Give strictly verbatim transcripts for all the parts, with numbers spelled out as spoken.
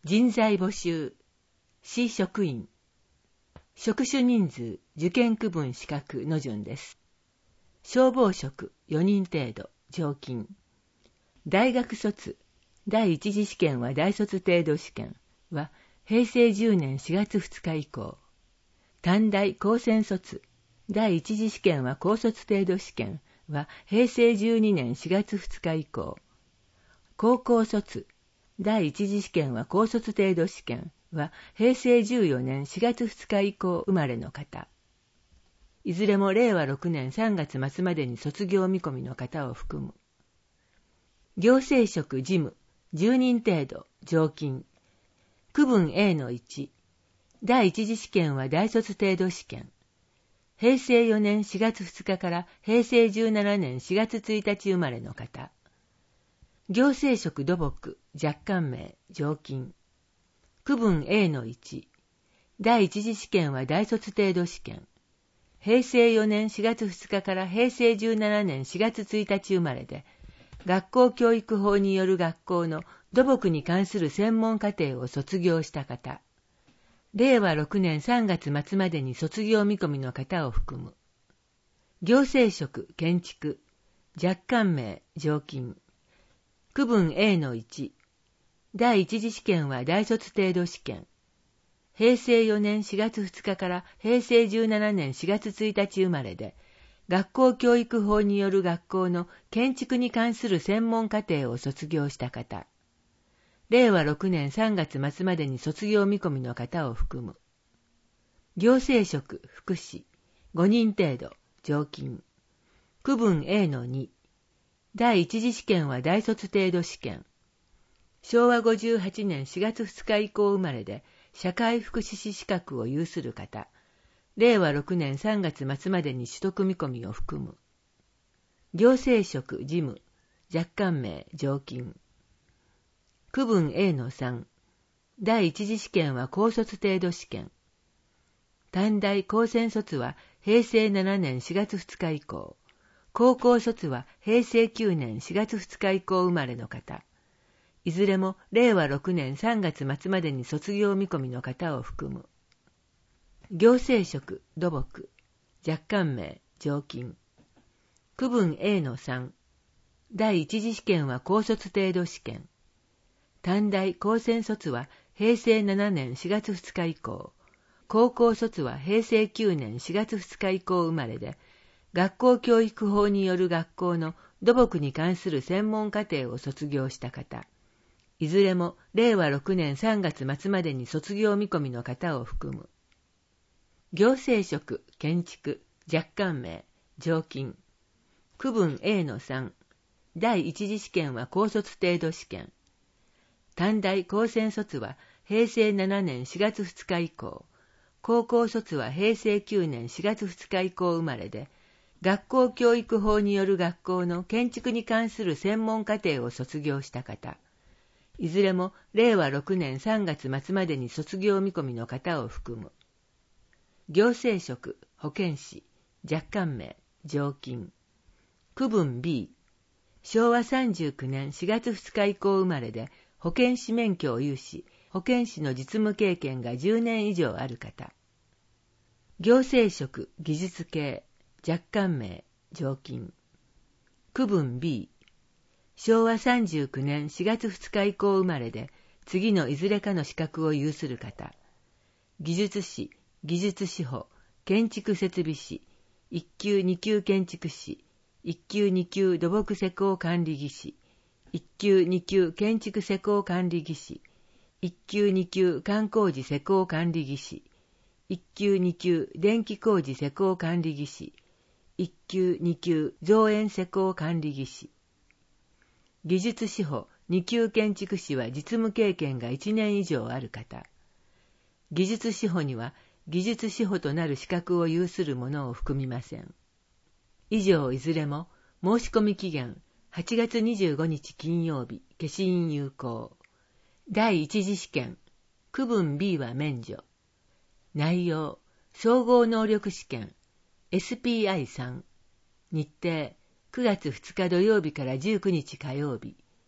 人材募集、市職員、職種人数、受験区分資格の順です。消防職よにん程度、常勤。大学卒、第一次試験は大卒程度試験は平成じゅうねんしがつふつか以降。短大高専卒、第一次試験は高卒程度試験は平成じゅうにねんしがつふつか以降。高校卒、第一次試験は高卒程度試験は平成じゅうよねんしがつふつか以降生まれの方。いずれもれいわろくねんさんがつ末までに卒業見込みの方を含む。行政職事務、じゅうにん程度、常勤。区分 エーのいち。第一次試験は大卒程度試験。平成よねんしがつふつかから平成じゅうななねんしがつついたち生まれの方。行政職土木、若干名、常勤。区分 エーのいち。第一次試験は大卒程度試験。平成よねんしがつふつかから平成じゅうななねんしがつついたち生まれで、学校教育法による学校の土木に関する専門課程を卒業した方。れいわろくねんさんがつ末までに卒業見込みの方を含む。行政職建築、若干名、常勤。区分 エーのいち。第一次試験は大卒程度試験。平成よねんしがつふつかから平成じゅうななねんしがつついたち生まれで、学校教育法による学校の建築に関する専門課程を卒業した方。れいわろくねんさんがつ末までに卒業見込みの方を含む。行政職福祉、ごにん程度、常勤。区分 エーのに。第一次試験は大卒程度試験。しょうわごじゅうはちねんしがつふつか以降生まれで、社会福祉士資格を有する方。れいわろくねんさんがつ末までに取得見込みを含む。行政職事務、若干名、常勤。区分 エーのさん。第一次試験は高卒程度試験。短大高専卒は平成ななねんしがつふつか以降。高校卒は平成きゅうねんしがつふつか以降生まれの方。いずれもれいわろくねんさんがつ末までに卒業見込みの方を含む。行政職土木、若干名、常勤。区分 エーのさん。第一次試験は高卒程度試験。短大高専卒は平成ななねんしがつふつか以降。高校卒は平成きゅうねんしがつふつか以降生まれで、学校教育法による学校の土木に関する専門課程を卒業した方。いずれもれいわろくねんさんがつ末までに卒業見込みの方を含む。行政職建築、若干名、常勤。区分 エーのさん。第一次試験は高卒程度試験。短大高専卒は平成ななねんしがつふつか以降。高校卒は平成きゅうねんしがつふつか以降生まれで、学校教育法による学校の建築に関する専門課程を卒業した方。いずれもれいわろくねんさんがつ末までに卒業見込みの方を含む。行政職保健師、若干名、常勤。区分 ビー。しょうわさんじゅうきゅうねんしがつふつか以降生まれで、保健師免許を有し、保健師の実務経験がじゅうねん以上ある方。行政職技術系、若干名、常勤。区分 ビー。しょうわさんじゅうきゅうねんしがつふつか以降生まれで、次のいずれかの資格を有する方。技術士、技術士補、建築設備士、いっ級に級建築士、いっ級に級土木施工管理技師、いっ級に級建築施工管理技師、いっ級に級管工事施工管理技師、いっ級に級電気工事施工管理技師、いっ級に級造園施工管理技師。技術士補に級建築士は実務経験がいちねん以上ある方。技術士補には技術士補となる資格を有する者を含みません。以上いずれも申し込み期限はちがつにじゅうごにち金曜日、消印有効。第一次試験、区分 ビー は免除。内容、総合能力試験、エスピーアイさん。日程、くがつふつか土曜日からじゅうくにち火曜日。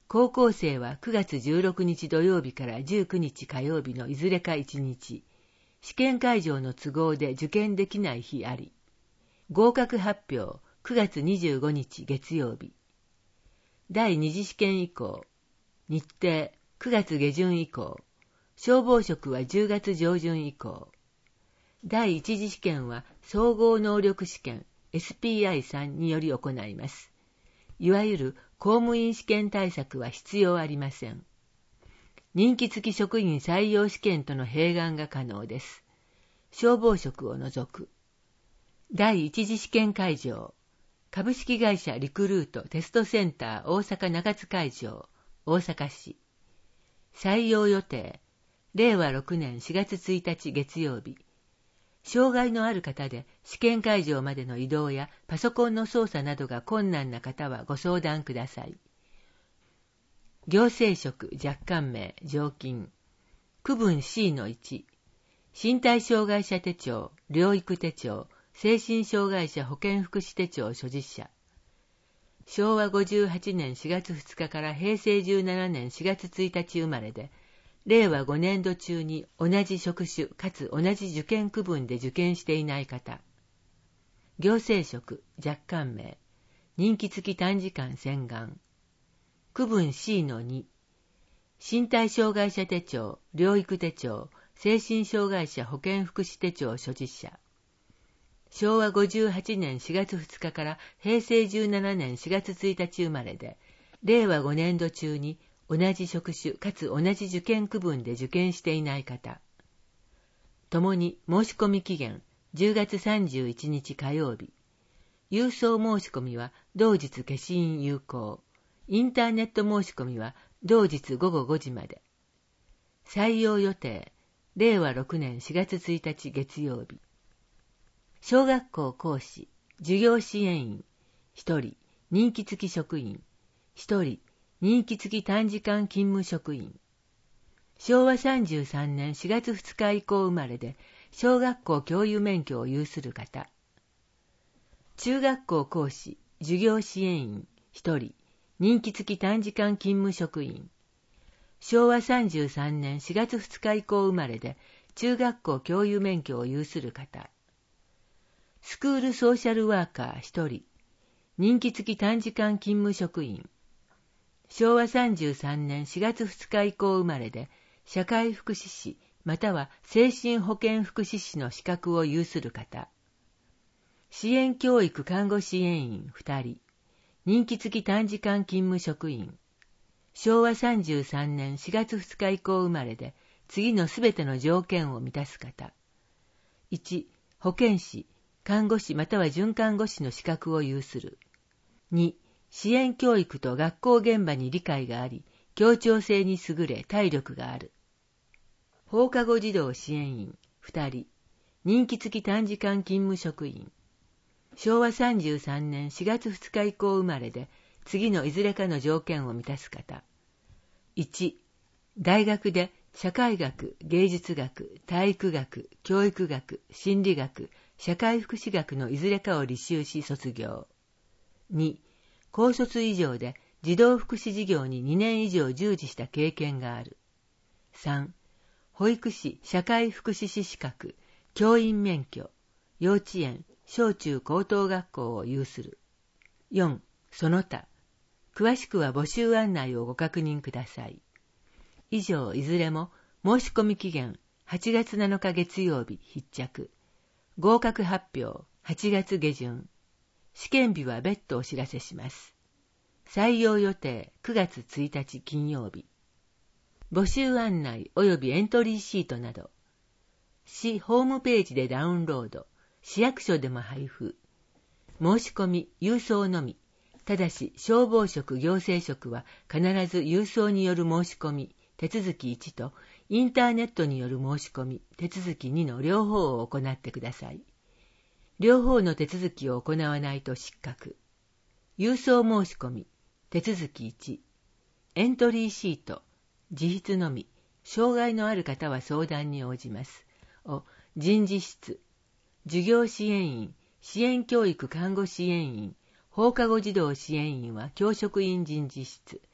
高校生はくがつじゅうろくにち土曜日からじゅうくにち火曜日のいずれかいちにち、試験会場の都合で受験できない日あり。合格発表くがつにじゅうごにち月曜日。第二次試験以降、日程くがつ下旬以降、消防職はじゅうがつ上旬以降。第一次試験は総合能力試験 エスピーアイさん により行います。いわゆる公務員試験対策は必要ありません。任期付き職員採用試験との併願が可能です。消防職を除く。第一次試験会場、株式会社リクルートテストセンター大阪中津会場、大阪市。採用予定、れいわろくねんしがつついたち月曜日。障害のある方で試験会場までの移動やパソコンの操作などが困難な方はご相談ください。行政職若干名常勤。区分 シーのいち。身体障害者手帳、療育手帳、精神障害者保健福祉手帳所持者。しょうわごじゅうはちねんしがつふつかからへいせいじゅうななねんしがつついたち生まれで、れいわごねんど中に同じ職種かつ同じ受験区分で受験していない方。行政職若干名。任期付き短時間洗顔。区分 シーのに。身体障害者手帳、療育手帳、精神障害者保健福祉手帳所持者。しょうわごじゅうはちねんしがつふつかからへいせいじゅうななねんしがつついたち生まれで、れいわごねんど中に同じ職種かつ同じ受験区分で受験していない方。ともに申し込み期限じゅうがつさんじゅういちにち火曜日。郵送申し込みは同日消印有効。インターネット申し込みは同日ごごごじまで。採用予定、れいわろくねんしがつついたち月曜日。小学校講師、授業支援員、ひとり、任期付き職員、ひとり、任期付き短時間勤務職員。しょうわさんじゅうさんねんしがつふつか以降生まれで、小学校教諭免許を有する方。中学校講師、授業支援員、ひとり、任期付き短時間勤務職員。しょうわさんじゅうさんねんしがつふつか以降生まれで、中学校教諭免許を有する方。スクールソーシャルワーカーひとり、任期付き短時間勤務職員。しょうわさんじゅうさんねんしがつふつか以降生まれで、社会福祉士または精神保健福祉士の資格を有する方。支援教育看護支援員ふたり、任期付き短時間勤務職員。しょうわさんじゅうさんねんしがつふつか以降生まれで、次のすべての条件を満たす方。いち、保健師、看護師または准看護師の資格を有する。に、支援教育と学校現場に理解があり、協調性に優れ体力がある。放課後児童支援員ふたり、任期付き短時間勤務職員。しょうわさんじゅうさんねんしがつふつか以降生まれで、次のいずれかの条件を満たす方。いち、大学で社会学、芸術学、体育学、教育学、心理学、社会福祉学のいずれかを履修し卒業。に、高卒以上で児童福祉事業ににねん以上従事した経験がある。さん、保育士、社会福祉士資格、教員免許、幼稚園、小中高等学校を有する。よん、その他。詳しくは募集案内をご確認ください。以上いずれも申し込み期限はちがつなのか月曜日必着。合格発表はちがつげじゅん。試験日は別途お知らせします。採用予定くがつついたち金曜日。募集案内及びエントリーシートなど、市ホームページでダウンロード、市役所でも配布。申し込み、郵送のみ。ただし、消防職、行政職は必ず郵送による申し込み、手続きいちと、インターネットによる申し込み、手続きにの両方を行ってください。両方の手続きを行わないと失格。郵送申し込み、手続きいち。エントリーシート、自筆のみ、障害のある方は相談に応じます。を人事室、授業支援員、支援教育看護支援員、放課後児童支援員は教職員人事室、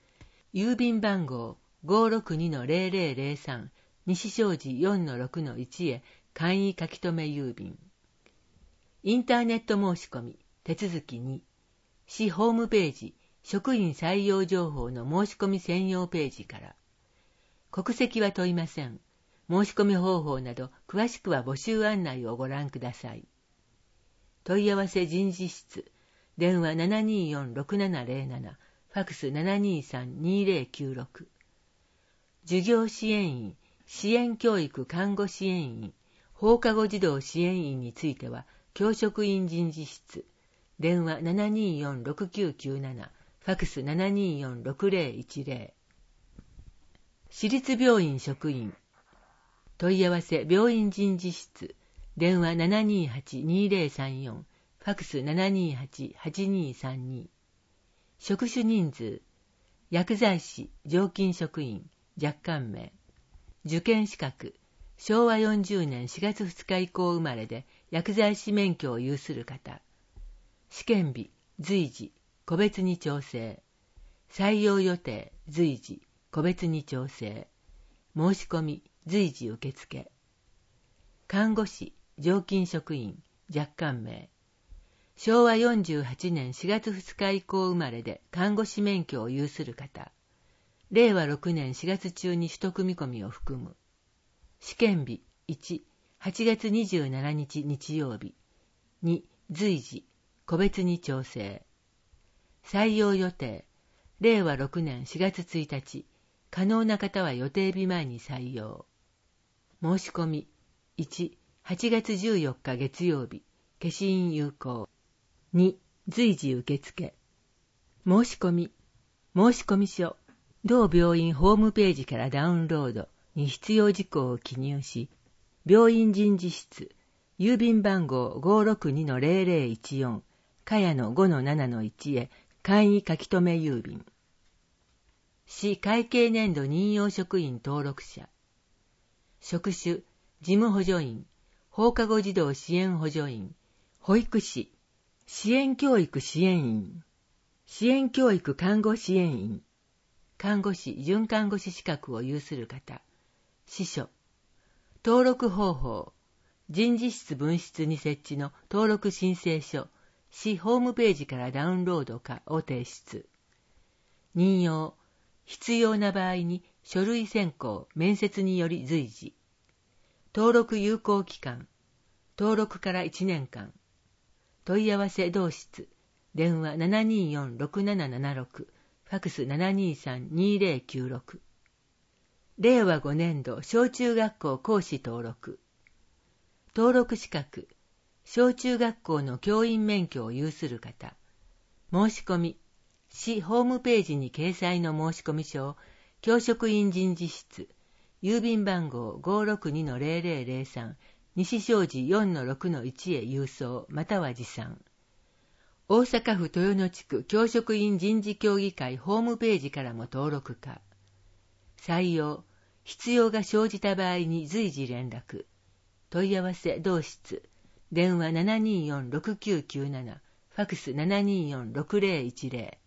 郵便番号 ごーろくにのゼロゼロゼロさん 西小路 よんのろくのいち へ簡易書留郵便。インターネット申し込み、手続きに、市ホームページ、職員採用情報の申し込み専用ページから。国籍は問いません。申し込み方法など、詳しくは募集案内をご覧ください。問い合わせ人事室、電話 ななにーよんろくななゼロなな、ファクス ななにーさんにーゼロきゅうろく。授業支援員、支援教育看護支援員、放課後児童支援員については、教職員人事室、電話 ななにーよんろくきゅうきゅうなな、ファクス ななにーよんろくゼロいちゼロ。私立病院職員、問い合わせ病院人事室、電話 ななにーはちにーゼロさんよん、ファクス ななにーはちはちにーさんに。職種人数、薬剤師、常勤職員、若干名。受験資格、しょうわよんじゅうねんしがつふつか以降生まれで薬剤師免許を有する方。試験日、随時、個別に調整。採用予定、随時、個別に調整。申し込み、随時受付。看護師、常勤職員、若干名。しょうわよんじゅうはちねんしがつふつか以降生まれで看護師免許を有する方。れいわろくねんしがつ中に取得見込みを含む。試験日いち、はちがつにじゅうしちにち日曜日。に、随時、個別に調整。採用予定、れいわろくねんしがつついたち、可能な方は予定日前に採用。申し込みいち、はちがつじゅうよっか月曜日、消印有効。に、随時受付。申し込み、申込書、同病院ホームページからダウンロードに必要事項を記入し、病院人事室、郵便番号 ごーろくにのゼロゼロいちよん、かやの ごのななのいち へ簡易書留郵便。市会計年度任用職員登録者。職種、事務補助員、放課後児童支援補助員、保育士、支援教育支援員、支援教育看護支援員、看護師、準看護師資格を有する方、司書。登録方法、人事室分室に設置の登録申請書、市ホームページからダウンロードかを提出。任用、必要な場合に書類選考、面接により随時。登録有効期間、登録からいちねんかん。問い合わせ同室、電話 ななにーよんろくななななろく、ファクス ななにーさんにーゼロきゅうろく。れいわごねんど小中学校講師登録。登録資格、小中学校の教員免許を有する方。申し込み、市ホームページに掲載の申込書を教職員人事室、郵便番号 ごーろくにのゼロゼロゼロさん、西小路 よんのろくのいち へ郵送または持参。大阪府豊野地区教職員人事協議会ホームページからも登録可。採用、必要が生じた場合に随時連絡。問い合わせ同室、電話 ななにーよんろくきゅうきゅうなな、ファクス ななにーよんろくゼロいちゼロ。